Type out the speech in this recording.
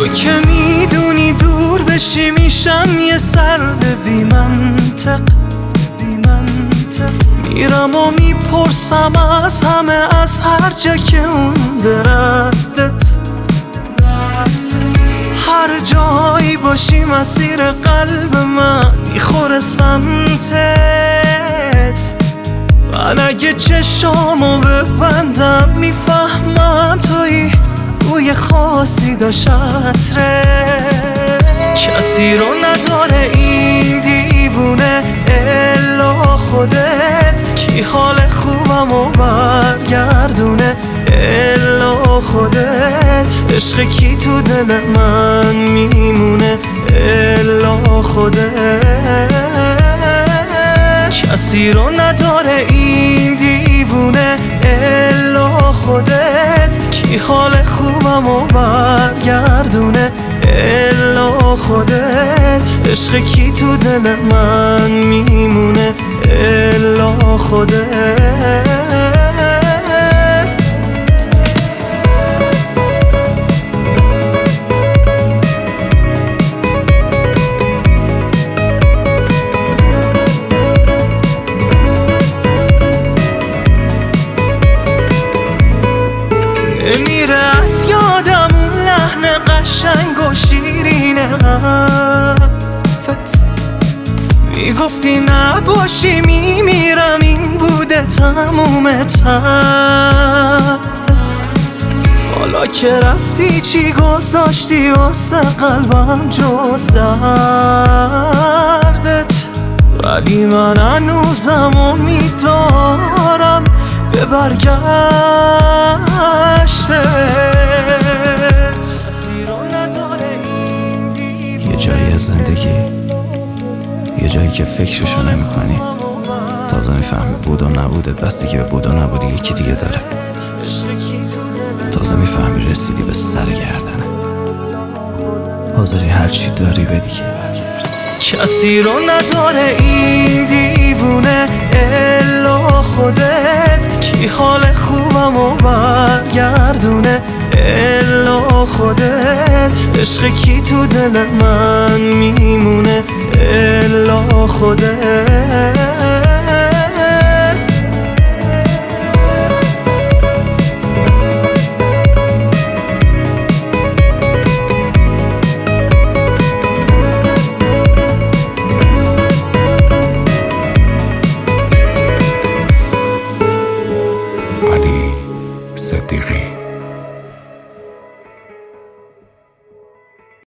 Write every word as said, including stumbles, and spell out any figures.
تو که میدونی دور بشی میشم یه سرد بی منطق بی منطق میرم و میپرسم از همه، از هر جا که مونده ردت. هر جایی باشی مسیر قلب من میخوره سمتت. من اگه چشامو ببندم میفهمم توی بوی خاصی داشت عطره. کسی رو نداره این دیوونه الا خودت، کی حال خوبمو برگردونه الا خودت. عشق کی تو دل من میمونه الا خودت. کسی رو نداره این دیوونه الا خودت، کی حال خوبمو برگردونه الا خودت. عشق کی تو دل من میمونه الا خودت. میره از یادم اون لحن قشنگ و شیرین حرفت. میگفتی نباشی میمیرم، این بوده تموم ترست. حالا که رفتی چی گذاشتی واسه قلبم جز دردت؟ ولی من هنوزم امیدوارم به برگشتت. یه جایی از زندگی، یه جایی که فکرشو نمی کنی، تازه میفهمی بود و نبودت بستگی به بود و نبودی یکی دیگه داره. تازه میفهمی رسیدی به سر گردنه، حاضری هرچی داری بدی که کسی رو نداره این دیوونه الا خودت، کی حال خوبمو برگردونه الا خودت. عشق کی تو دل من میمونه الا خودت. علی صدیقی.